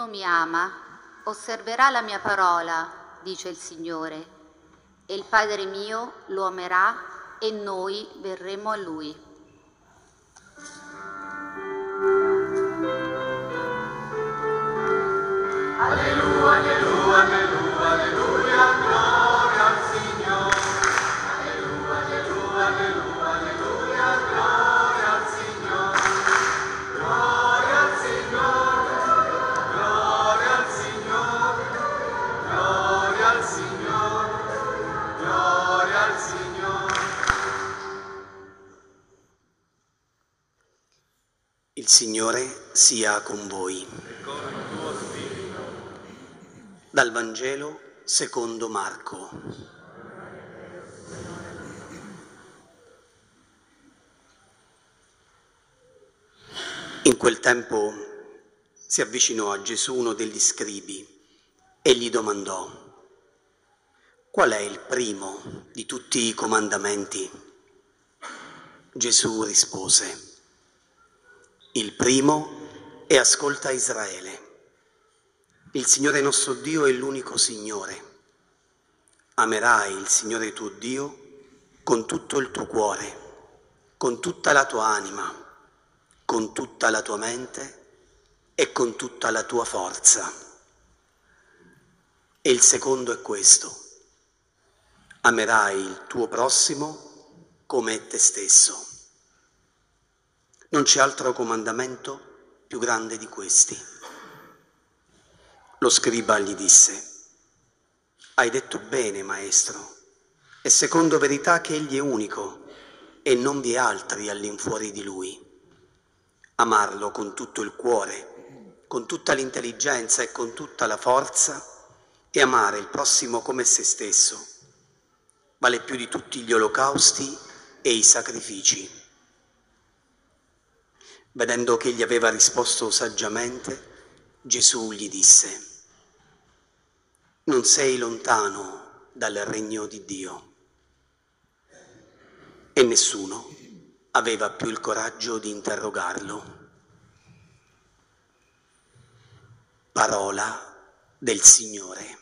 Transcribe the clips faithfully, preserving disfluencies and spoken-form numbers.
uno mi ama, osserverà la mia parola, dice il Signore, e il Padre mio lo amerà e noi verremo a Lui. Alleluia, alleluia, alleluia, alleluia, gloria al Signore. Alleluia, alleluia, alleluia, alleluia, gloria al Signore. Gloria al Signore, gloria al Signore, gloria al Signore, gloria al Signore. Il Signore sia con voi. Dal Vangelo secondo Marco. In quel tempo si avvicinò a Gesù uno degli scribi e gli domandò: qual è il primo di tutti i comandamenti? Gesù rispose: il primo è ascolta Israele. Il Signore nostro Dio è l'unico Signore. Amerai il Signore tuo Dio con tutto il tuo cuore, con tutta la tua anima, con tutta la tua mente e con tutta la tua forza. E il secondo è questo: amerai il tuo prossimo come te stesso. Non c'è altro comandamento più grande di questi. Lo scriba gli disse: hai detto bene, maestro, è secondo verità che egli è unico e non vi è altri all'infuori di lui. Amarlo con tutto il cuore, con tutta l'intelligenza e con tutta la forza, e amare il prossimo come se stesso vale più di tutti gli olocausti e i sacrifici. Vedendo che egli aveva risposto saggiamente, Gesù gli disse: non sei lontano dal regno di Dio. E nessuno aveva più il coraggio di interrogarlo. Parola del Signore.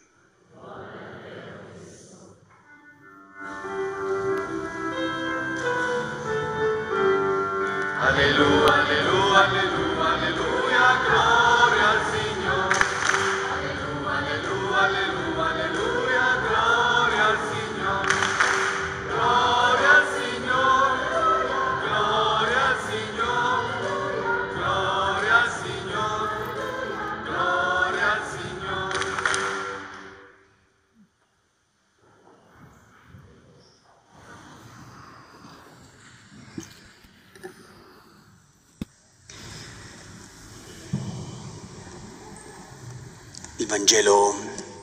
Alleluia, alleluia, alleluia, alleluia, gloria al Signore. Alleluia, alleluia, alleluia, alleluia, gloria al Signore. Gloria al Signore, gloria al Signore, gloria al Signore, gloria al Signore. Il Vangelo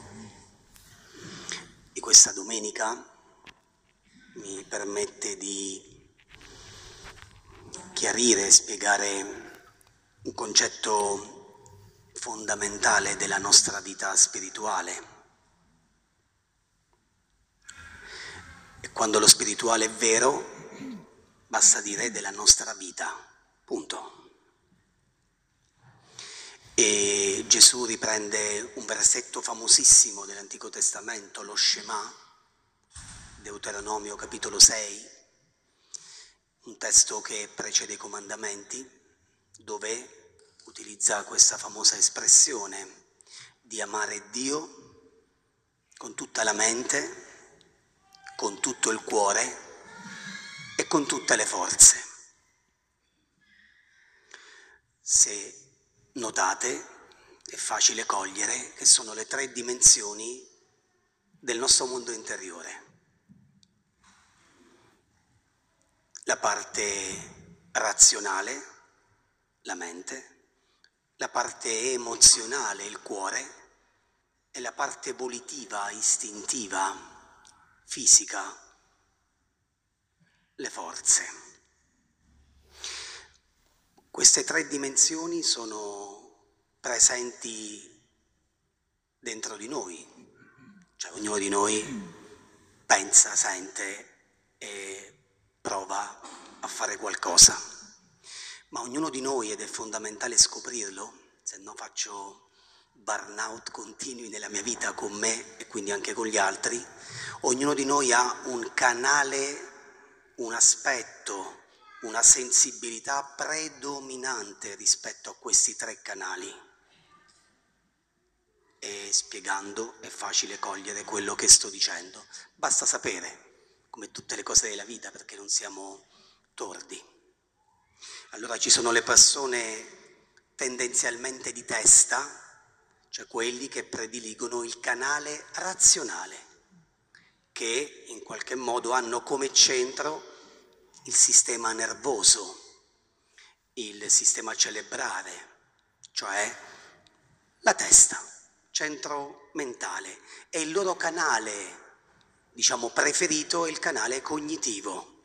di questa domenica mi permette di chiarire e spiegare un concetto fondamentale della nostra vita spirituale. E quando lo spirituale è vero, basta dire della nostra vita, punto. E Gesù riprende un versetto famosissimo dell'Antico Testamento, lo Shema, Deuteronomio capitolo sei, un testo che precede i comandamenti, dove utilizza questa famosa espressione di amare Dio con tutta la mente, con tutto il cuore e con tutte le forze. Se notate, è facile cogliere che sono le tre dimensioni del nostro mondo interiore. La parte razionale, la mente, la parte emozionale, il cuore, e la parte volitiva, istintiva, fisica, le forze. Queste tre dimensioni sono presenti dentro di noi, cioè ognuno di noi pensa, sente e prova a fare qualcosa, ma ognuno di noi, ed è fondamentale scoprirlo, se no faccio burnout continui nella mia vita con me e quindi anche con gli altri, ognuno di noi ha un canale, un aspetto, una sensibilità predominante rispetto a questi tre canali. E spiegando è facile cogliere quello che sto dicendo. Basta sapere, come tutte le cose della vita, perché non siamo tordi. Allora ci sono le persone tendenzialmente di testa, cioè quelli che prediligono il canale razionale, che in qualche modo hanno come centro il sistema nervoso, il sistema cerebrale, cioè la testa. Centro mentale, e il loro canale, diciamo, preferito è il canale cognitivo.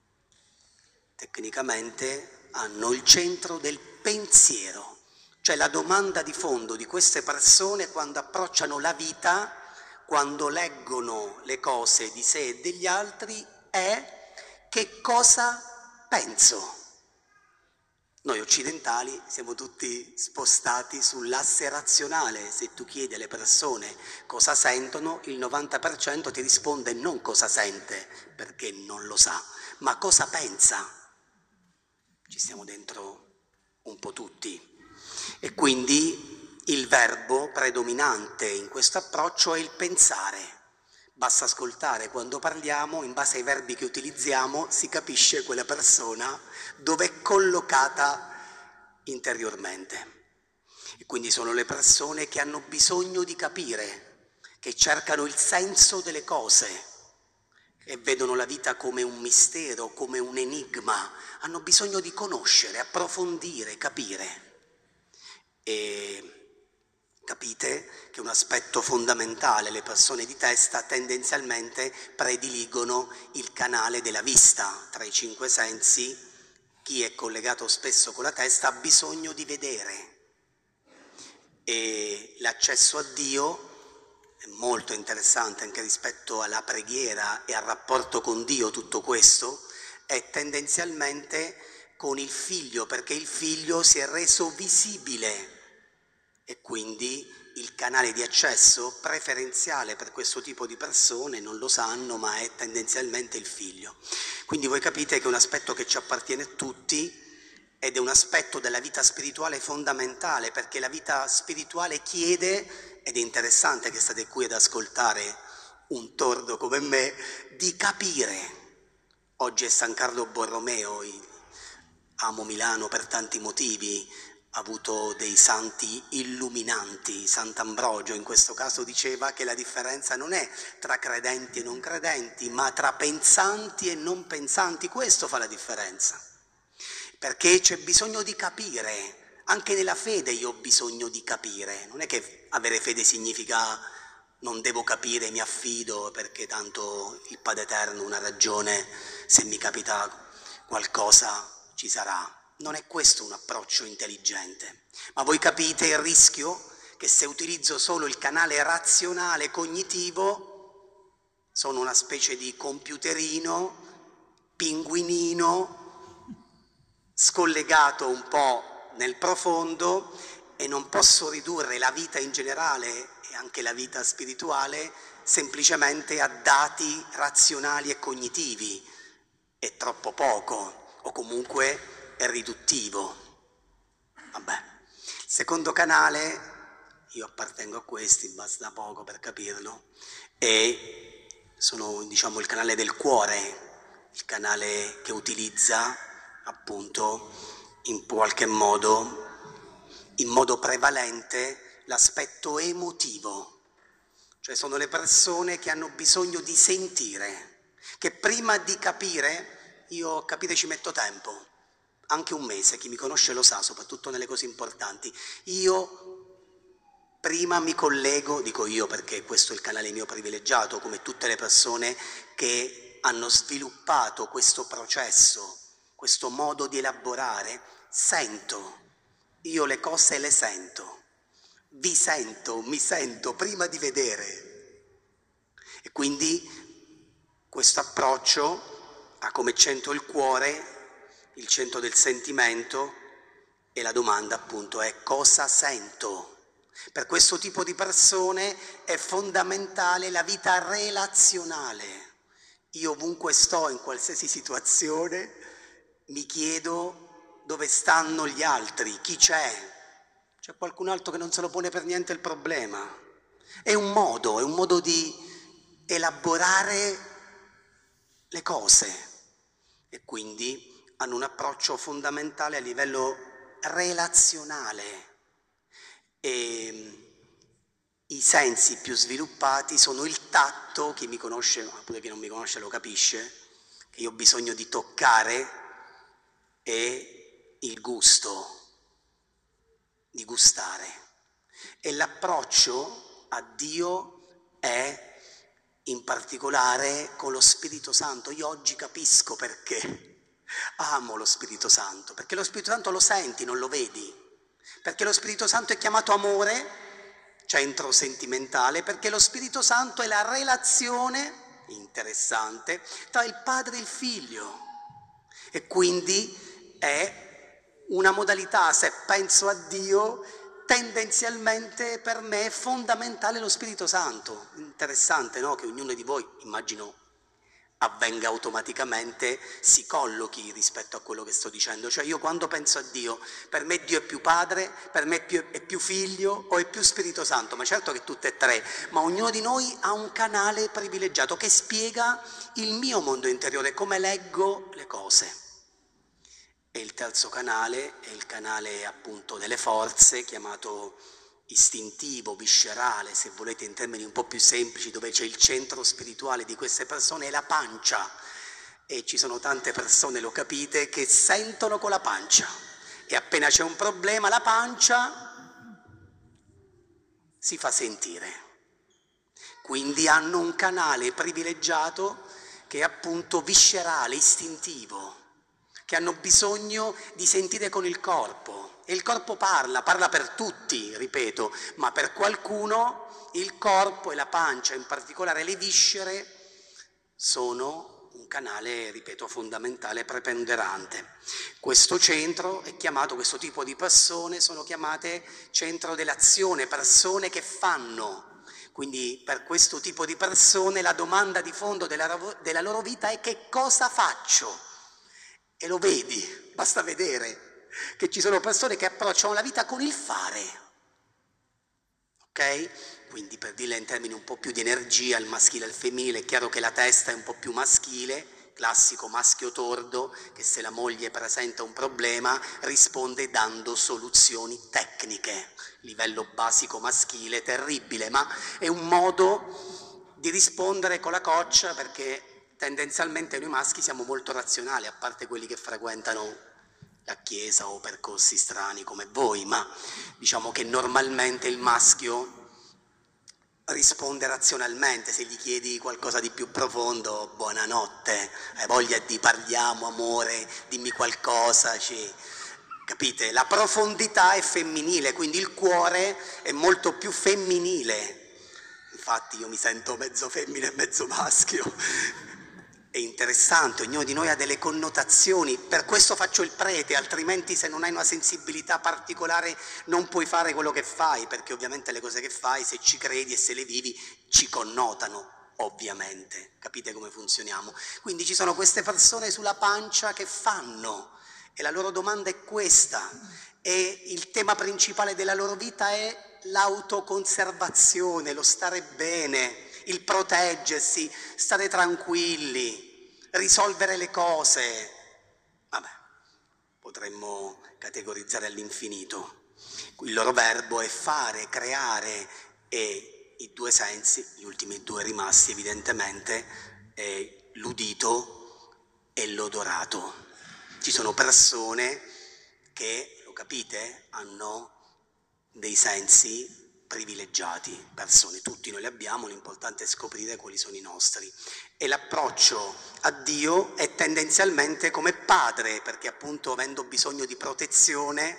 Tecnicamente hanno il centro del pensiero, cioè la domanda di fondo di queste persone quando approcciano la vita, quando leggono le cose di sé e degli altri, è: che cosa penso? Noi occidentali siamo tutti spostati sull'asse razionale. Se tu chiedi alle persone cosa sentono, il novanta per cento ti risponde non cosa sente, perché non lo sa, ma cosa pensa. Ci stiamo dentro un po' tutti. E quindi il verbo predominante in questo approccio è il pensare. Basta ascoltare quando parliamo, in base ai verbi che utilizziamo si capisce quella persona dove è collocata interiormente. E quindi sono le persone che hanno bisogno di capire, che cercano il senso delle cose e vedono la vita come un mistero, come un enigma. Hanno bisogno di conoscere, approfondire, capire. E capite che un aspetto fondamentale, le persone di testa tendenzialmente prediligono il canale della vista. Tra i cinque sensi, chi è collegato spesso con la testa ha bisogno di vedere. E l'accesso a Dio è molto interessante anche rispetto alla preghiera e al rapporto con Dio. Tutto questo è tendenzialmente con il Figlio, perché il Figlio si è reso visibile. E quindi il canale di accesso preferenziale per questo tipo di persone non lo sanno, ma è tendenzialmente il Figlio. Quindi voi capite che è un aspetto che ci appartiene a tutti ed è un aspetto della vita spirituale fondamentale, perché la vita spirituale chiede, ed è interessante che state qui ad ascoltare un tordo come me, di capire. Oggi è San Carlo Borromeo, amo Milano per tanti motivi, ha avuto dei santi illuminanti. Sant'Ambrogio in questo caso diceva che la differenza non è tra credenti e non credenti, ma tra pensanti e non pensanti. Questo fa la differenza, perché c'è bisogno di capire. Anche nella fede io ho bisogno di capire. Non è che avere fede significa non devo capire, mi affido, perché tanto il Padre Eterno una ragione, se mi capita qualcosa ci sarà. Non è questo un approccio intelligente, ma voi capite il rischio che se utilizzo solo il canale razionale cognitivo sono una specie di computerino, pinguinino, scollegato un po' nel profondo, e non posso ridurre la vita in generale e anche la vita spirituale semplicemente a dati razionali e cognitivi. È troppo poco, o comunque è riduttivo. Vabbè. Il secondo canale, io appartengo a questi, basta poco per capirlo, e sono, diciamo, il canale del cuore, il canale che utilizza appunto in qualche modo, in modo prevalente, l'aspetto emotivo. Cioè sono le persone che hanno bisogno di sentire, che prima di capire, io a capire ci metto tempo, anche un mese, chi mi conosce lo sa, soprattutto nelle cose importanti. Io prima mi collego, dico io perché questo è il canale mio privilegiato, come tutte le persone che hanno sviluppato questo processo, questo modo di elaborare, sento, io le cose le sento, vi sento, mi sento prima di vedere. E quindi questo approccio ha come centro il cuore, il centro del sentimento, e la domanda appunto è: cosa sento? Per questo tipo di persone è fondamentale la vita relazionale. Io ovunque sto, in qualsiasi situazione, mi chiedo dove stanno gli altri, chi c'è. C'è qualcun altro che non se lo pone per niente il problema. È un modo, è un modo di elaborare le cose e quindi hanno un approccio fondamentale a livello relazionale. E i sensi più sviluppati sono il tatto, chi mi conosce, ma pure chi non mi conosce lo capisce, che io ho bisogno di toccare, e il gusto, di gustare. E l'approccio a Dio è in particolare con lo Spirito Santo. Io oggi capisco perché amo lo Spirito Santo, perché lo Spirito Santo lo senti, non lo vedi, perché lo Spirito Santo è chiamato amore, centro sentimentale, perché lo Spirito Santo è la relazione interessante tra il padre e il figlio e quindi è una modalità, se penso a Dio, tendenzialmente per me è fondamentale lo Spirito Santo. Interessante, no? Che ognuno di voi, immagino, avvenga automaticamente, si collochi rispetto a quello che sto dicendo. Cioè io quando penso a Dio, per me Dio è più padre, per me è più, è più figlio o è più Spirito Santo, ma certo che tutte e tre, ma ognuno di noi ha un canale privilegiato che spiega il mio mondo interiore, come leggo le cose. E il terzo canale è il canale appunto delle forze, chiamato istintivo, viscerale, se volete in termini un po' più semplici, dove c'è il centro spirituale di queste persone, è la pancia. E ci sono tante persone, lo capite, che sentono con la pancia. E appena c'è un problema, la pancia si fa sentire. Quindi hanno un canale privilegiato che è appunto viscerale, istintivo, che hanno bisogno di sentire con il corpo. E il corpo parla, parla per tutti, ripeto, ma per qualcuno il corpo e la pancia, in particolare le viscere, sono un canale, ripeto, fondamentale, preponderante. Questo centro è chiamato, questo tipo di persone sono chiamate centro dell'azione, persone che fanno. Quindi per questo tipo di persone la domanda di fondo della, della loro vita è: che cosa faccio? E lo vedi, basta vedere che ci sono persone che approcciano la vita con il fare, ok? Quindi per dirla in termini un po' più di energia, il maschile e il femminile, è chiaro che la testa è un po' più maschile, classico maschio tordo, che se la moglie presenta un problema risponde dando soluzioni tecniche, livello basico maschile, terribile, ma è un modo di rispondere con la coccia, perché tendenzialmente noi maschi siamo molto razionali, a parte quelli che frequentano la chiesa o percorsi strani come voi, ma diciamo che normalmente il maschio risponde razionalmente. Se gli chiedi qualcosa di più profondo, buonanotte, hai voglia di parliamo, amore, dimmi qualcosa, ci... capite? La profondità è femminile, quindi il cuore è molto più femminile. Infatti io mi sento mezzo femmina e mezzo maschio. È interessante, ognuno di noi ha delle connotazioni, per questo faccio il prete, altrimenti se non hai una sensibilità particolare non puoi fare quello che fai, perché ovviamente le cose che fai, se ci credi e se le vivi, ci connotano, ovviamente. Capite come funzioniamo? Quindi ci sono queste persone sulla pancia che fanno, e la loro domanda è questa, e il tema principale della loro vita è l'autoconservazione, lo stare bene, il proteggersi, stare tranquilli, risolvere le cose. Vabbè, potremmo categorizzare all'infinito. Il loro verbo è fare, creare, e i due sensi, gli ultimi due rimasti evidentemente, è l'udito e l'odorato. Ci sono persone che, lo capite, hanno dei sensi privilegiati, persone, tutti noi li abbiamo, l'importante è scoprire quali sono i nostri. E l'approccio a Dio è tendenzialmente come padre, perché appunto avendo bisogno di protezione,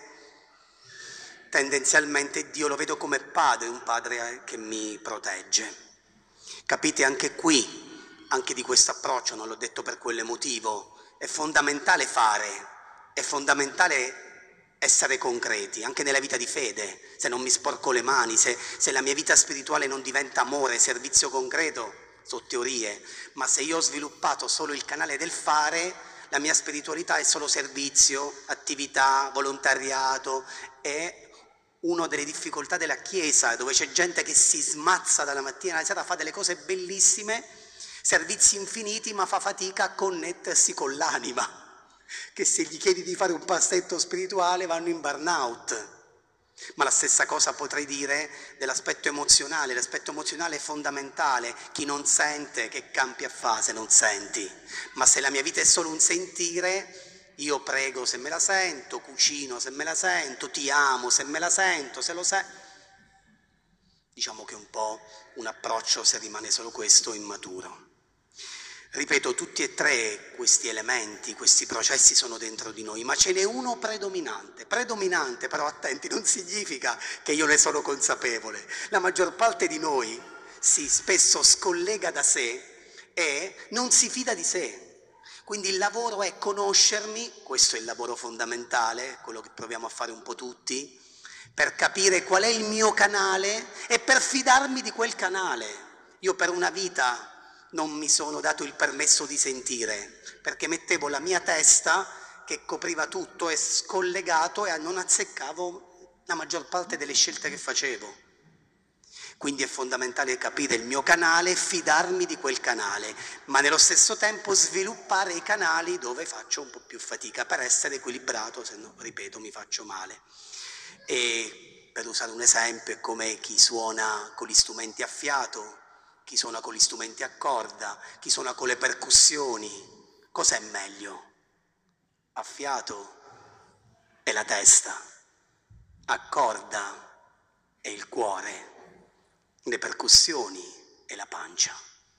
tendenzialmente Dio lo vedo come padre, un padre che mi protegge. Capite anche qui, anche di questo approccio, non l'ho detto per quell'emotivo, è fondamentale fare, è fondamentale essere concreti, anche nella vita di fede. Se non mi sporco le mani, se, se la mia vita spirituale non diventa amore, servizio concreto, sono teorie, ma se io ho sviluppato solo il canale del fare, la mia spiritualità è solo servizio, attività, volontariato. È una delle difficoltà della Chiesa, dove c'è gente che si smazza dalla mattina alla sera, fa delle cose bellissime, servizi infiniti, ma fa fatica a connettersi con l'anima, che se gli chiedi di fare un passetto spirituale vanno in burnout. Ma la stessa cosa potrei dire dell'aspetto emozionale. L'aspetto emozionale è fondamentale. Chi non sente, che campi a fare se non senti? Ma se la mia vita è solo un sentire, io prego se me la sento, cucino se me la sento, ti amo se me la sento, se lo sai. Diciamo che è un po' un approccio, se rimane solo questo, immaturo. Ripeto, tutti e tre questi elementi, questi processi sono dentro di noi, ma ce n'è uno predominante. Predominante, però attenti, non significa che io ne sono consapevole. La maggior parte di noi si spesso scollega da sé e non si fida di sé. Quindi il lavoro è conoscermi, questo è il lavoro fondamentale, quello che proviamo a fare un po' tutti, per capire qual è il mio canale e per fidarmi di quel canale. Io per una vita non mi sono dato il permesso di sentire, perché mettevo la mia testa che copriva tutto e scollegato e non azzeccavo la maggior parte delle scelte che facevo. Quindi è fondamentale capire il mio canale e fidarmi di quel canale, ma nello stesso tempo sviluppare i canali dove faccio un po' più fatica per essere equilibrato, se no, ripeto, mi faccio male. E per usare un esempio, è come chi suona con gli strumenti a fiato, chi suona con gli strumenti a corda, chi suona con le percussioni. Cos'è meglio? A fiato è la testa, a corda è il cuore, le percussioni è la pancia.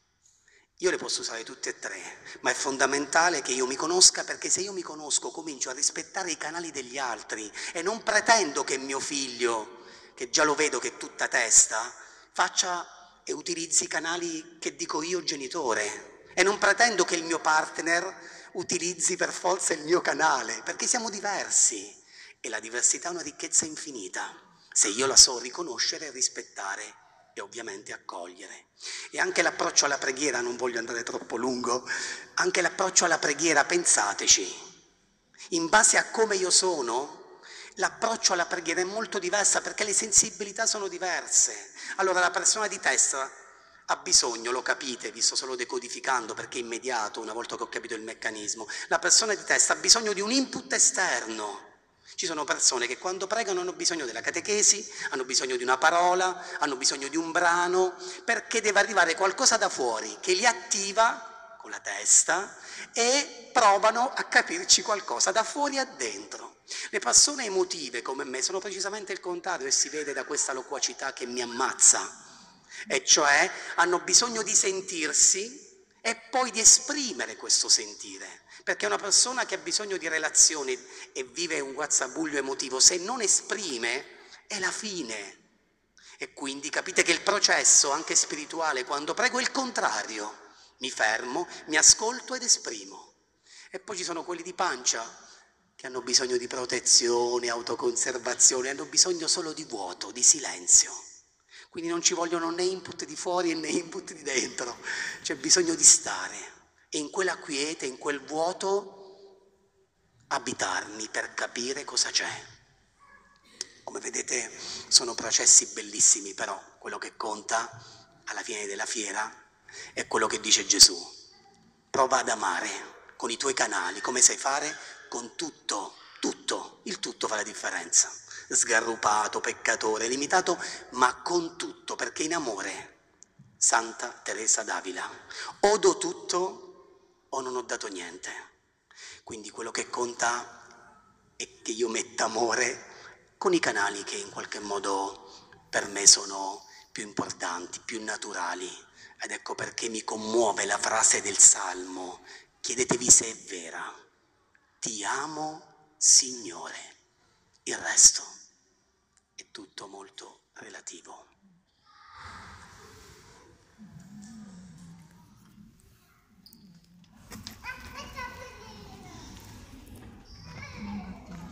Io le posso usare tutte e tre, ma è fondamentale che io mi conosca, perché se io mi conosco comincio a rispettare i canali degli altri e non pretendo che mio figlio, che già lo vedo che è tutta testa, faccia e utilizzi i canali che dico io genitore, e non pretendo che il mio partner utilizzi per forza il mio canale, perché siamo diversi e la diversità è una ricchezza infinita, se io la so riconoscere e rispettare e ovviamente accogliere. E anche l'approccio alla preghiera, non voglio andare troppo lungo, anche l'approccio alla preghiera, pensateci, in base a come io sono, l'approccio alla preghiera è molto diversa, perché le sensibilità sono diverse. Allora la persona di testa ha bisogno, lo capite, vi sto solo decodificando perché è immediato una volta che ho capito il meccanismo, la persona di testa ha bisogno di un input esterno. Ci sono persone che quando pregano hanno bisogno della catechesi, hanno bisogno di una parola, hanno bisogno di un brano, perché deve arrivare qualcosa da fuori che li attiva con la testa e provano a capirci qualcosa da fuori a dentro. Le persone emotive come me sono precisamente il contrario, e si vede da questa loquacità che mi ammazza, e cioè hanno bisogno di sentirsi e poi di esprimere questo sentire, perché una persona che ha bisogno di relazioni e vive un guazzabuglio emotivo, se non esprime è la fine. E quindi capite che il processo anche spirituale, quando prego, è il contrario: mi fermo, mi ascolto ed esprimo. E poi ci sono quelli di pancia che hanno bisogno di protezione, autoconservazione, hanno bisogno solo di vuoto, di silenzio. Quindi non ci vogliono né input di fuori né input di dentro, c'è bisogno di stare e in quella quiete, in quel vuoto, abitarmi per capire cosa c'è. Come vedete sono processi bellissimi, però quello che conta alla fine della fiera è quello che dice Gesù: prova ad amare con i tuoi canali. Come sai fare? Con tutto, tutto, il tutto fa la differenza. Sgarrupato, peccatore, limitato, ma con tutto, perché in amore, Santa Teresa d'Avila, o do tutto o non ho dato niente. Quindi quello che conta è che io metta amore con i canali che in qualche modo per me sono più importanti, più naturali. Ed ecco perché mi commuove la frase del Salmo: chiedetevi se è vera. Ti amo, Signore. Il resto è tutto molto relativo.